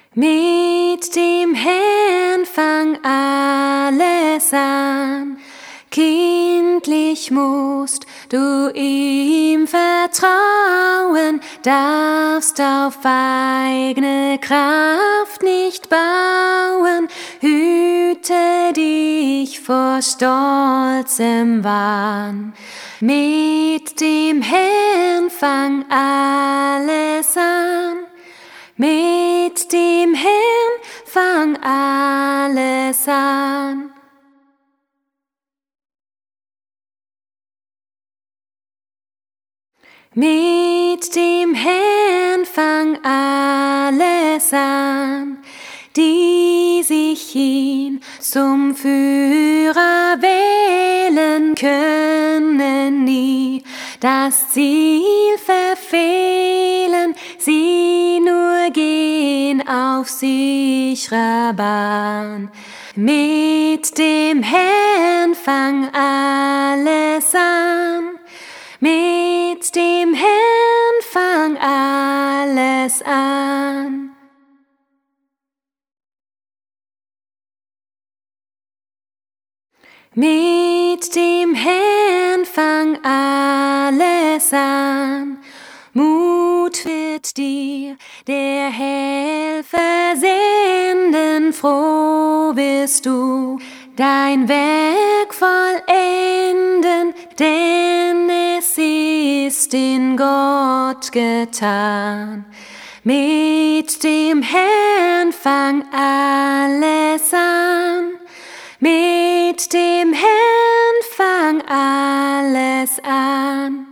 Mit dem Herrn fang alles an. Kindlich musst du ihm vertrauen, darfst auf eigene Kraft nicht bauen. Hüte dich vor stolzem Wahn. Mit dem Herrn fang alles an. Mit dem Herrn fang alles an. Mit dem Herrn fang alles an, die sich ihn zum Führer wählen, können nie das Ziel verfehlen, sie nur gehen auf sicherer Bahn. Mit dem Herrn fang alles an. Mit dem Herrn fang alles an. Mit dem Herrn fang alles an. Mut wird dir der Helfer senden, froh wirst du dein Werk vollenden, denn es ist in Gott getan. Mit dem Herrn fang alles an. Mit dem Herrn fang alles an.